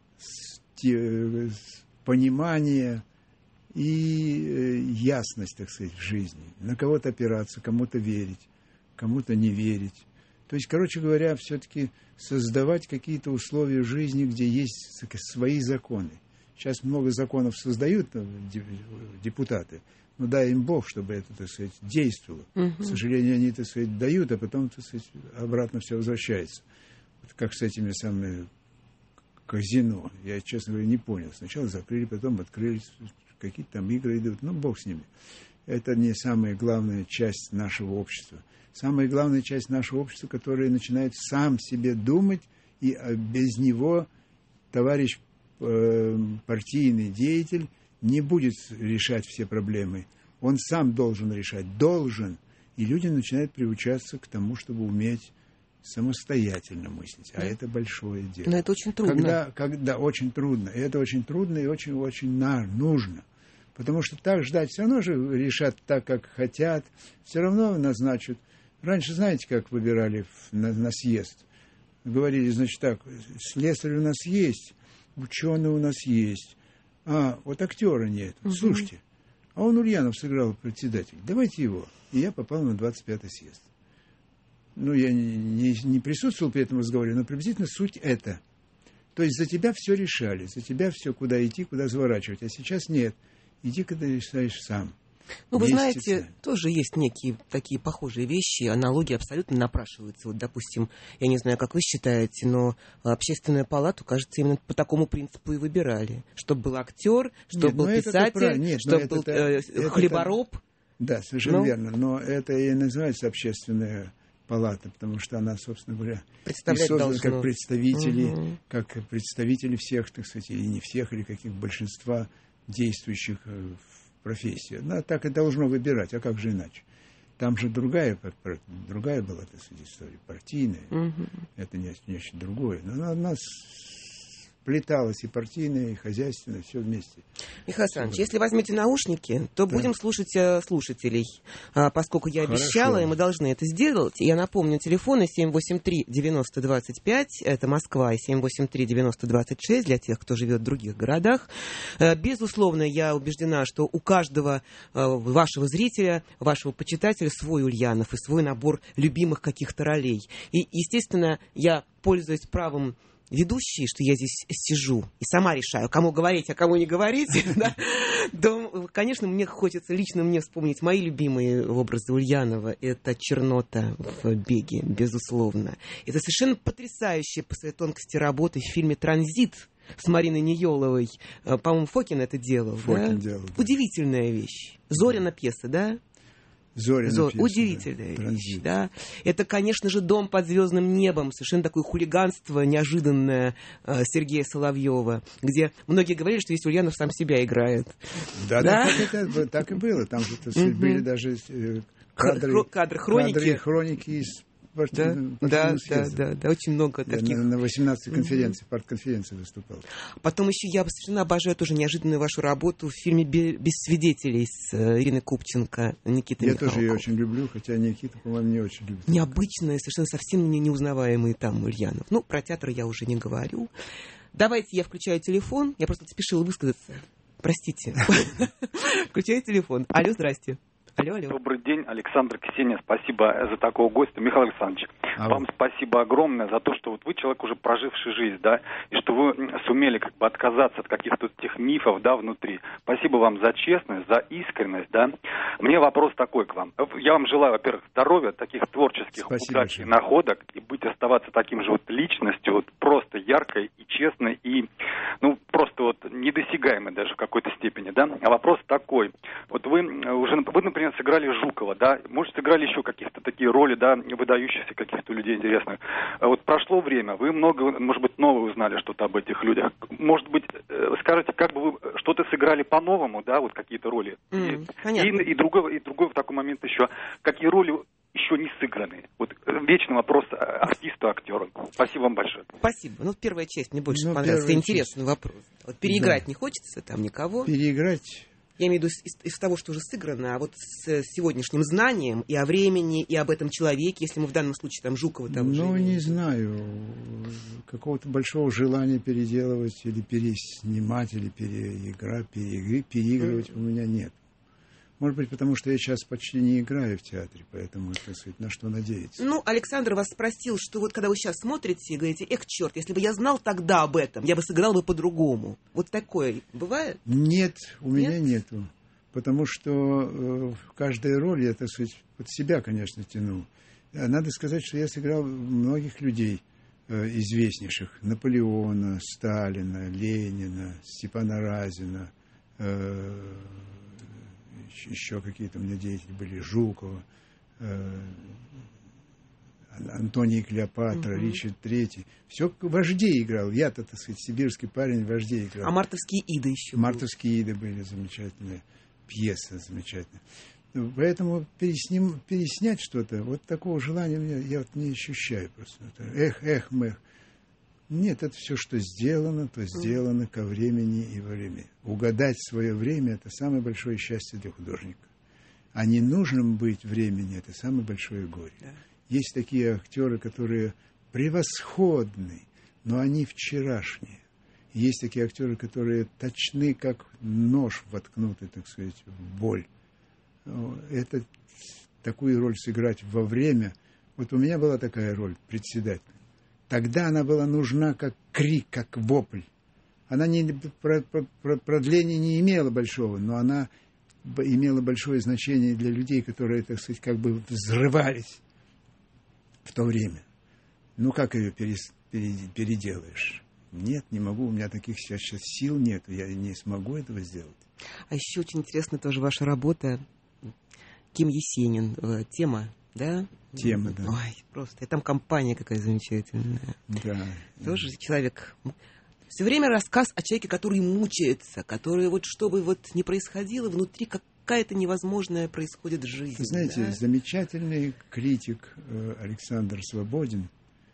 понимание и ясность, так сказать, в жизни. На кого-то опираться, кому-то верить, кому-то не верить. То есть, короче говоря, все-таки создавать какие-то условия жизни, где есть свои законы. Сейчас много законов создают депутаты, но дай им Бог, чтобы это, так сказать, действовало. К сожалению, они, так сказать, дают, а потом, так сказать, обратно все возвращается. Вот как с этими самыми казино. Я, честно говоря, не понял. Сначала закрыли, потом открыли, какие-то там игры идут. Ну, Бог с ними. Это не самая главная часть нашего общества. Самая главная часть нашего общества, которая начинает сам себе думать, и без него товарищ партийный деятель не будет решать все проблемы. Он сам должен решать. Должен. И люди начинают приучаться к тому, чтобы уметь самостоятельно мыслить. А это большое дело. Но это очень трудно. Когда очень трудно. И это очень трудно и очень-очень нужно. Потому что так ждать, все равно же решат так, как хотят. Все равно назначат. Раньше, знаете, как выбирали на съезд? Говорили, значит, так, слесарь у нас есть, ученый у нас есть, а вот актера нет. Слушайте, а он Ульянов сыграл председатель, давайте его. И я попал на 25-й съезд. Ну, я не присутствовал при этом разговоре, но приблизительно суть это. То есть за тебя все решали, за тебя все, куда идти, куда заворачивать. А сейчас нет. Иди, когда решаешь сам. Ну, вы знаете, тоже есть некие такие похожие вещи, аналогии абсолютно напрашиваются. Вот, допустим, я не знаю, как вы считаете, но Общественную палату, кажется, именно по такому принципу и выбирали. Чтобы был актер, чтобы был писатель, чтобы был хлебороб. Да, совершенно верно. Но это и называется Общественная палата, потому что она, собственно говоря, создана как представители всех, так сказать, или не всех, или каких большинства действующих в профессии. Ну, так и должно выбирать, а как же иначе? Там же другая была, так сказать, история, партийная. Это не очень другое. Но она сплеталась и партийная, и хозяйственная, все вместе. Михаил Александрович, если возьмете наушники, то будем слушать слушателей. Поскольку я обещала, и мы должны это сделать. Я напомню, телефоны 783-90-25, это Москва, и 783-90-26 для тех, кто живет в других городах. Безусловно, я убеждена, что у каждого вашего зрителя, вашего почитателя свой Ульянов и свой набор любимых каких-то ролей. И, естественно, я пользуюсь правом ведущие, что я здесь сижу и сама решаю, кому говорить, а кому не говорить, то, конечно, мне хочется лично мне вспомнить мои любимые образы Ульянова. Это Чернота в «Беге», безусловно. Это совершенно потрясающая по своей тонкости работа в фильме «Транзит» с Мариной Ниеловой. По-моему, Фокин это делал. Делал. Удивительная вещь. Зорина пьеса, да? Зорина пьеса, удивительная вещь, да. Это, конечно же, «Дом под звездным небом», совершенно такое хулиганство неожиданное Сергея Соловьева, где многие говорили, что здесь Ульянов сам себя играет. Да? Так и было. Там же были даже кадры хроники из Да, очень много таких. На 18-й конференции, партконференции выступал. Потом еще я совершенно обожаю тоже неожиданную вашу работу в фильме «Без свидетелей» с Ириной Купченко, Никитой Михалков. Я тоже ее очень люблю, хотя Никита, по-моему, не очень любит. Необычный, совершенно совсем неузнаваемый там Ульянов. Ну, про театр я уже не говорю. Давайте я включаю телефон. Я просто спешила высказаться. Простите. Включаю телефон. Алло, здрасте. Алло. Добрый день, Александр, Ксения, спасибо за такого гостя. Михаил Александрович, вам спасибо огромное за то, что вот вы человек, уже проживший жизнь, да, и что вы сумели как бы отказаться от каких-то тех мифов, да, внутри. Спасибо вам за честность, за искренность, да. Мне вопрос такой к вам. Я вам желаю, во-первых, здоровья, таких творческих удач и находок, и оставаться таким же вот личностью, вот просто яркой и честной, и, ну, просто вот недосягаемой даже в какой-то степени, да. А вопрос такой. Вот вы, например, сыграли Жукова, да, может, сыграли еще каких-то такие роли, да, выдающихся каких-то людей интересных. Вот прошло время, вы много, может быть, новое узнали что-то об этих людях. Может быть, скажете, как бы вы что-то сыграли по-новому, да, вот какие-то роли. И другой в такой момент еще, какие роли еще не сыграны. Вот вечный вопрос артисту, актеру. Спасибо вам большое. Спасибо. Ну, первая часть мне больше понравилась. Это интересный вопрос. Вот переиграть не хочется там никого? Переиграть... Я имею в виду из того, что уже сыграно, а вот с сегодняшним знанием и о времени, и об этом человеке, если мы в данном случае там Жукова того же. Ну, не знаю, какого-то большого желания переделывать или переснимать, или переигрывать у меня нет. Может быть, потому что я сейчас почти не играю в театре, поэтому, так сказать, на что надеяться. Ну, Александр вас спросил, что вот когда вы сейчас смотрите и говорите, эх, черт, если бы я знал тогда об этом, я бы сыграл бы по-другому. Вот такое бывает? Нет, у меня нету. Потому что каждая роль я, так сказать, под себя, конечно, тянул. Надо сказать, что я сыграл многих людей известнейших. Наполеона, Сталина, Ленина, Степана Разина, еще какие-то у меня деятели были, Жукова, Антоний Клеопатра, Ричард III. Все вождей играл. Я-то, так сказать, сибирский парень, вождей играл. А «Мартовские иды» еще «Мартовские иды» были замечательные. Пьеса замечательная. Поэтому переснять что-то, вот такого желания я вот не ощущаю просто. Эх, мэх. Нет, это все, что сделано, то сделано ко времени и во время. Угадать свое время – это самое большое счастье для художника. А не нужным быть времени – это самое большое горе. Да. Есть такие актеры, которые превосходны, но они вчерашние. Есть такие актеры, которые точны, как нож воткнутый, так сказать, в боль. Это такую роль сыграть во время. Вот у меня была такая роль председателя. Тогда она была нужна как крик, как вопль. Она продления не имела большого, но она имела большое значение для людей, которые, так сказать, как бы взрывались в то время. Ну, как ее переделаешь? Нет, не могу, у меня таких сейчас сил нет, я не смогу этого сделать. А еще очень интересна тоже ваша работа. Ким Есенин, тема, да? Тема, да. Ой, просто. И там компания какая замечательная. Да. Тоже человек. Все время рассказ о человеке, который мучается, который вот, чтобы вот не происходило, внутри какая-то невозможная происходит жизнь. Вы знаете, замечательный критик Александр Свободин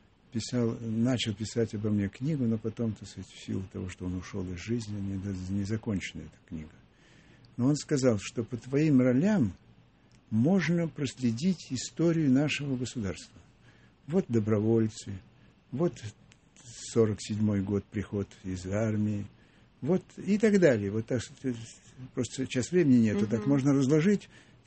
начал писать обо мне книгу, но потом, так сказать, в силу того, что он ушел из жизни, не закончена эта книга. Но он сказал, что по твоим ролям можно проследить историю нашего государства. Вот добровольцы, вот 47-й год, приход из армии, вот и так далее. Вот так, просто сейчас времени нету, так можно разложить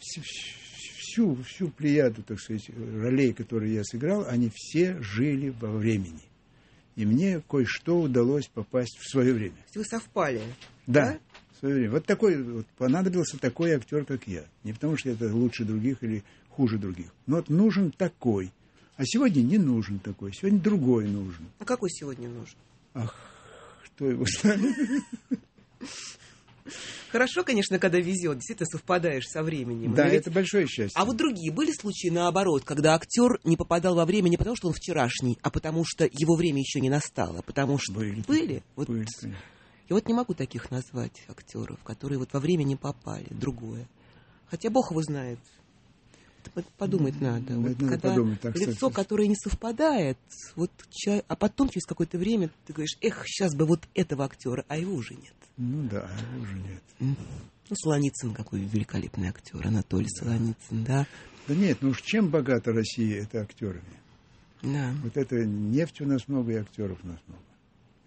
всю плеяду, так сказать, ролей, которые я сыграл, они все жили во времени. И мне кое-что удалось попасть в свое время. Вы совпали, да? В свое время. Вот такой, вот понадобился такой актер, как я. Не потому, что это лучше других или хуже других. Но вот нужен такой. А сегодня не нужен такой. Сегодня другой нужен. А какой сегодня нужен? Ах, кто его знает? Хорошо, конечно, когда везет, действительно совпадаешь со временем. Да, это большое счастье. А вот другие были случаи наоборот, когда актер не попадал во время не потому, что он вчерашний, а потому что его время еще не настало. Потому что были. Вот. И вот не могу таких назвать актеров, которые вот во время не попали. Другое. Хотя Бог его знает. Подумать надо. Вот надо когда подумать, так, лицо, которое не совпадает, вот, а потом через какое-то время ты говоришь, эх, сейчас бы вот этого актера, а его уже нет. Ну да, его уже нет. Ну, Солоницын какой великолепный актер, Анатолий Солоницын, да? Да нет, ну уж чем богата Россия, это актерами. Да. Вот это нефть у нас много, и актеров у нас много.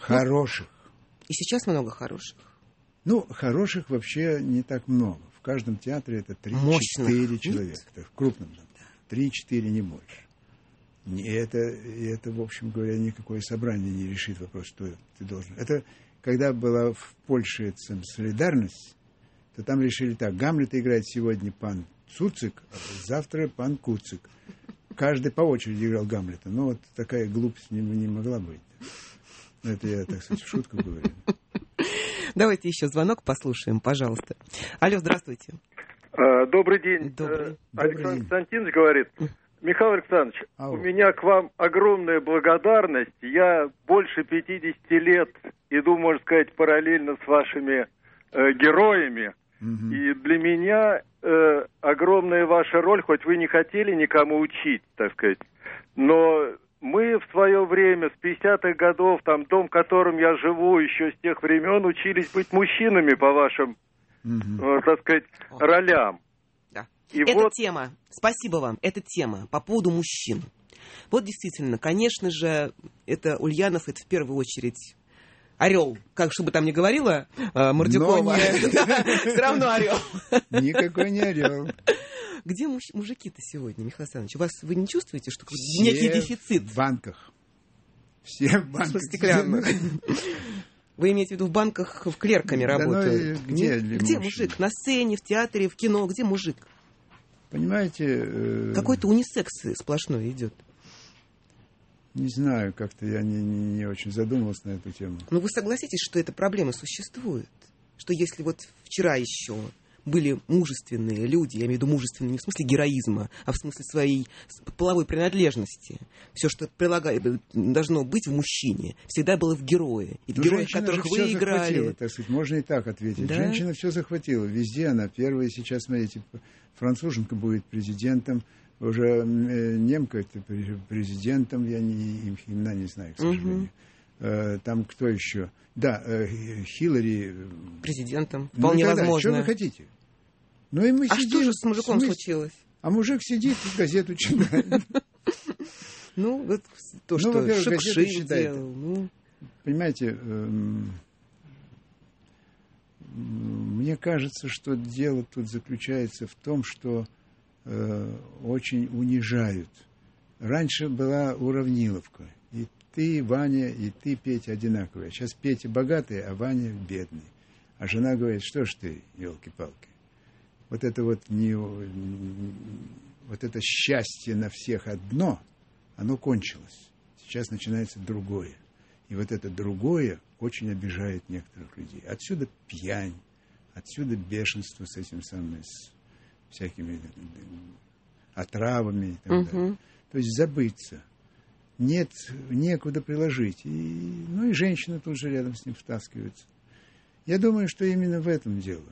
Хороших. И сейчас много хороших. Ну, хороших вообще не так много. В каждом театре это 3-4 человека. В крупном. 3-4, не больше. И это, в общем говоря, никакое собрание не решит вопрос, что ты должен. Это, когда была в Польше солидарность, то там решили так: Гамлета играет сегодня пан Цуцик, а завтра пан Куцик. Каждый по очереди играл Гамлета. Но вот такая глупость не могла быть. Это я, так сказать, в шутку говорю. Давайте еще звонок послушаем, пожалуйста. Алло, здравствуйте. Добрый день. Александр Константинович говорит. Михаил Александрович, у меня к вам огромная благодарность. Я больше 50 лет иду, можно сказать, параллельно с вашими героями. И для меня огромная ваша роль, хоть вы не хотели никому учить, так сказать. Но мы в свое время, с 50-х годов, там дом, в котором я живу, еще с тех времен учились быть мужчинами по вашим, так сказать, ролям. Это тема, спасибо вам, это тема по поводу мужчин. Вот действительно, конечно же, это Ульянов, это в первую очередь орел, как чтобы там ни говорила Мордюкова, все равно орел. Никакой не орел. Где мужики-то сегодня, Михаил Александрович? Вы не чувствуете, что некий дефицит? В банках. Все в банках. Стеклянных. Вы имеете в виду в банках в клерками работают? Где мужик? На сцене, в театре, в кино, где мужик? Понимаете... Какой-то унисекс сплошной идет. Не знаю, как-то я не очень задумывался на эту тему. Но вы согласитесь, что эта проблема существует? Что если вот вчера еще были мужественные люди, я имею в виду мужественные не в смысле героизма, а в смысле своей половой принадлежности, все, что должно быть в мужчине, всегда было в герое. И в героях, которых вы играли. Так сказать, можно и так ответить. Да? Женщина все захватила. Везде она первая. Сейчас, смотрите, француженка будет президентом, уже немка это президентом, я имена не знаю, к сожалению. Там кто еще? Да, Хиллари... Президентом. Вполне возможно. Что вы хотите? Ну, и мы сидим, что же с мужиком случилось? А мужик сидит и газету читает. Ну, вот то, что Шикши читает. Понимаете, мне кажется, что дело тут заключается в том, что очень унижают. Раньше была уравниловка. И ты, Ваня, и ты, Петя, одинаковые. Сейчас Петя богатый, а Ваня бедный. А жена говорит: что ж ты, елки-палки. Вот это вот вот это счастье на всех одно, оно кончилось. Сейчас начинается другое. И вот это другое очень обижает некоторых людей. Отсюда пьянь, отсюда бешенство с этим самым, с всякими отравами и так далее. То есть забыться. Нет, некуда приложить. И женщина тут же рядом с ним втаскивается. Я думаю, что именно в этом дело.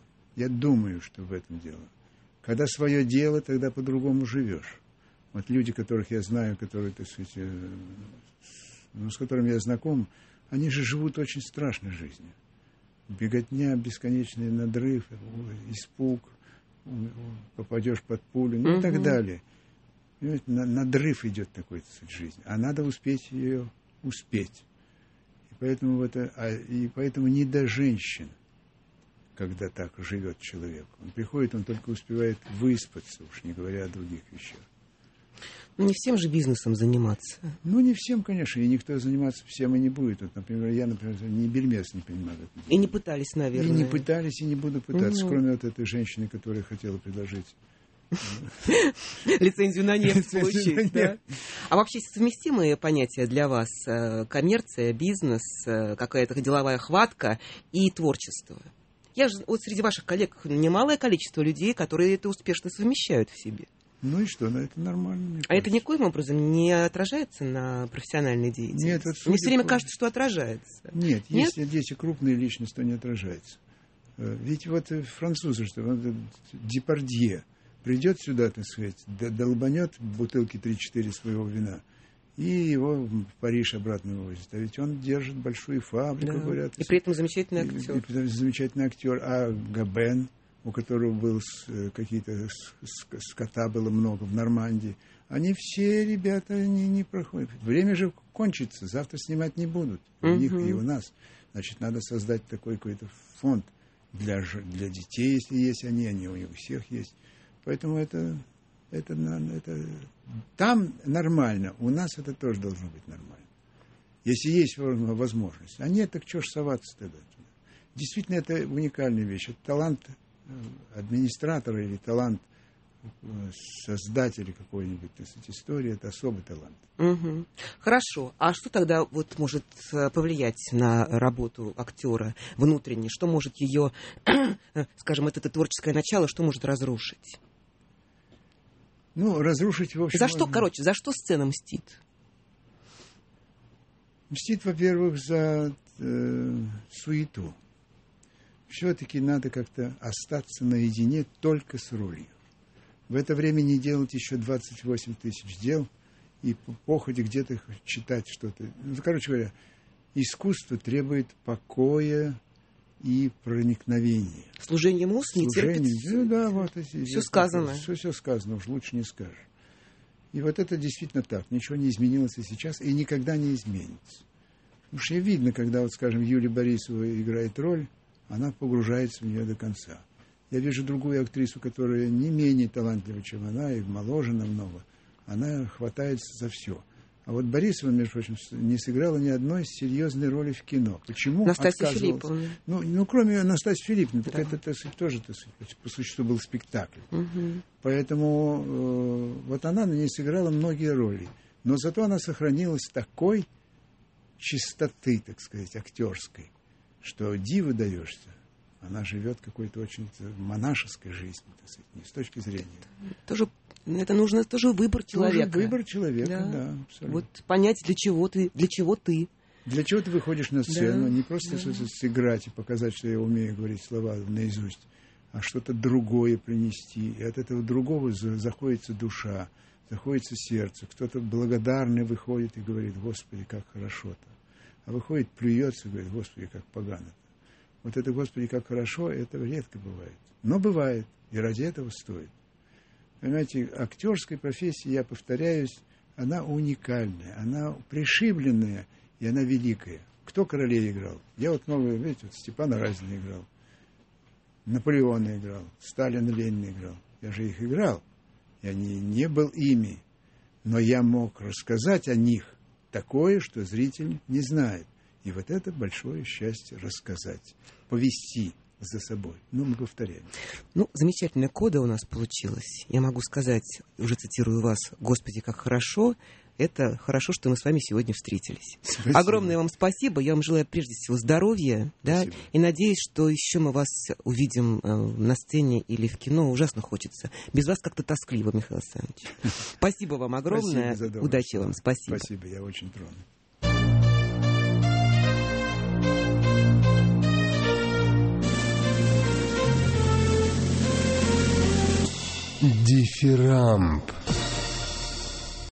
Когда свое дело, тогда по-другому живешь. Вот люди, которых я знаю, которые, так сказать, с которыми я знаком, они же живут очень страшной жизнью. Беготня, бесконечный надрыв, испуг, попадешь под пулю, и так далее. Надрыв идет такой, так сказать, жизнь. А надо успеть ее успеть. И поэтому не до женщин, когда так живет человек. Он приходит, он только успевает выспаться, уж не говоря о других вещах. Не всем же бизнесом заниматься. Не всем, конечно, и никто заниматься всем и не будет. Вот, например, я, ни бельмес не понимаю. И не пытались, наверное. И не пытались, и не буду пытаться, кроме вот этой женщины, которая хотела предложить лицензию на нефть получить. Да? А вообще совместимые понятия для вас: коммерция, бизнес, какая-то деловая хватка и творчество? Вот среди ваших коллег немалое количество людей, которые это успешно совмещают в себе. Ну и что, это нормально. А это никоим образом не отражается на профессиональной деятельности? Нет, мне все время кажется, что отражается. Нет, если дети крупные личности, то не отражается. Ведь вот французы, что Депардье придет сюда, так сказать, долбанет бутылки 3-4 своего вина, и его в Париж обратно вывозят. А ведь он держит большую фабрику, говорят. И при этом замечательный актер. И замечательный актер. А Габен, у которого был какие-то скота было много в Нормандии, Они все, ребята, не проходят. Время же кончится, завтра снимать не будут. У них и у нас. Значит, надо создать такой какой-то фонд для детей, если есть они у всех есть. Поэтому это там нормально, у нас это тоже должно быть нормально. Если есть возможность. А нет, так что ж соваться тогда? Действительно, это уникальная вещь. Это талант администратора или талант создателя какой-нибудь истории, это особый талант. Угу. Хорошо. А что тогда вот может повлиять на работу актера внутренне? Что может ее, скажем, это творческое начало, что может разрушить? Ну, разрушить, в общем... За что, короче, за что сцена мстит? Мстит, во-первых, за суету. Все-таки надо как-то остаться наедине только с ролью. В это время не делать еще 28 тысяч дел и по походе где-то читать что-то. Ну, короче говоря, искусство требует покоя и проникновения. Служение муз не терпит. Да, вот все сказано. Все сказано, уж лучше не скажешь. И вот это действительно так. Ничего не изменилось и сейчас, и никогда не изменится. Потому что видно, когда, вот, скажем, Юлия Борисова играет роль, она погружается в нее до конца. Я вижу другую актрису, которая не менее талантлива, чем она, и моложе намного. Она хватается за все. А вот Борисова, между прочим, не сыграла ни одной серьезной роли в кино. Почему? Настасья Филипповна. Ну, кроме Настасьи Филипповны, так это тоже, по существу, был спектакль. Угу. Поэтому вот она не сыграла многие роли. Но зато она сохранилась такой чистоты, так сказать, актерской, что диву даешься. Она живет какой-то очень монашеской жизнью, так сказать, не с точки зрения. Тоже, это нужно тоже выбор человека. Тоже выбор человека, да, абсолютно. Вот понять, для чего ты. Для чего ты выходишь на сцену, не просто сыграть и показать, что я умею говорить слова наизусть, а что-то другое принести. И от этого другого заходится душа, заходится сердце. Кто-то благодарный выходит и говорит: Господи, как хорошо-то. А выходит, плюется и говорит: Господи, как погано-то. Вот это, Господи, как хорошо, это редко бывает. Но бывает, и ради этого стоит. Понимаете, актерская профессия, я повторяюсь, она уникальная, она пришибленная, и она великая. Кто королей играл? Я вот много, видите, вот Степана Разина играл, Наполеона играл, Сталина, Ленина играл. Я же их играл, я не был ими, но я мог рассказать о них такое, что зритель не знает. И вот это большое счастье рассказать, повести за собой. Ну, мы повторяем. Ну, замечательная кода у нас получилась. Я могу сказать, уже цитирую вас: «Господи, как хорошо». Это хорошо, что мы с вами сегодня встретились. Спасибо. Огромное вам спасибо. Я вам желаю прежде всего здоровья. Да, и надеюсь, что еще мы вас увидим на сцене или в кино. Ужасно хочется. Без вас как-то тоскливо, Михаил Александрович. Спасибо вам огромное. Удачи вам. Спасибо. Спасибо, я очень тронут. Дифирамб.